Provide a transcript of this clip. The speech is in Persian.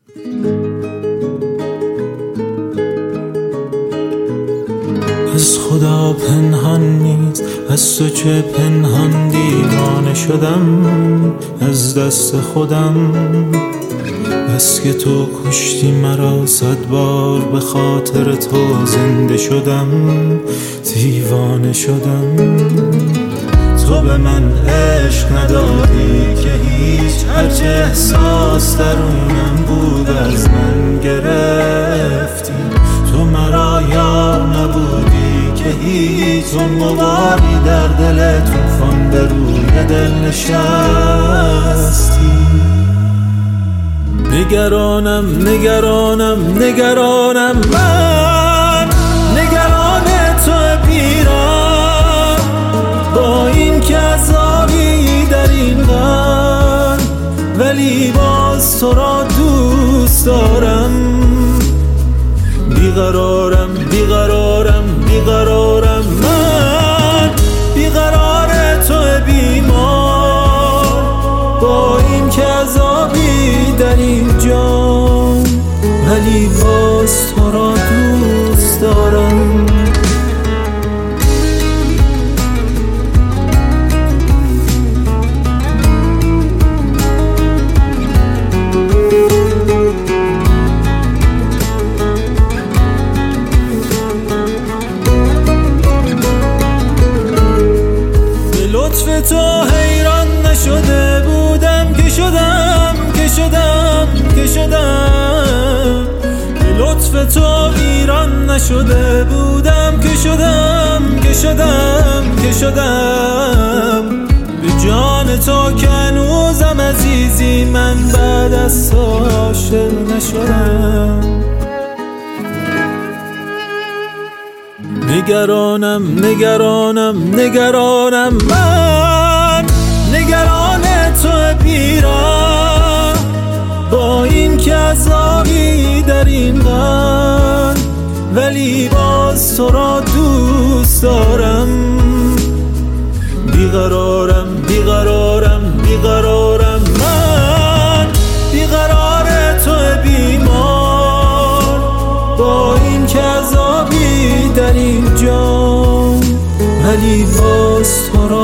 از خدا پنهان نیست، از تو چه پنهان دیوانه شدم از دست خودم. بس که تو کشتی مرا 100 بار، به خاطر تو زنده شدم، دیوانه شدم. تو به من عشق ندادی که هیچ، هرچه احساس درونم بود از من گرفتی. تو مرا یار نبودی که هیچ، اون غباری در دل طوفان به روی دل نشستی. نگرانم نگرانم نگرانم من، نگران تو پیرم، با این که عذابی در این غم، ولی باز تو را دوست دارم. بیقرارم بیقرارم بیقرارم من، بیقرار تو بیمار، با این که عذابی در این جان، ولی باز تو را دوست دارم. لطف تو حیران نشده بودم که شدم که شدم که شدم. به لطف تو ویران نشده بودم که شدم که شدم که شدم. به جان تو که هنوزم عزیزی، من بعد از تو عاشق نشدم. نگرانم نگرانم نگرانم من، نگران تو پیرم، با این که عذابی در این غم، ولی باز تو را دوست دارم. بیقرارم بیقرارم بیقرارم من، بیقرار تو بیمار، با این که عذابی در این جان، ولی باز تو را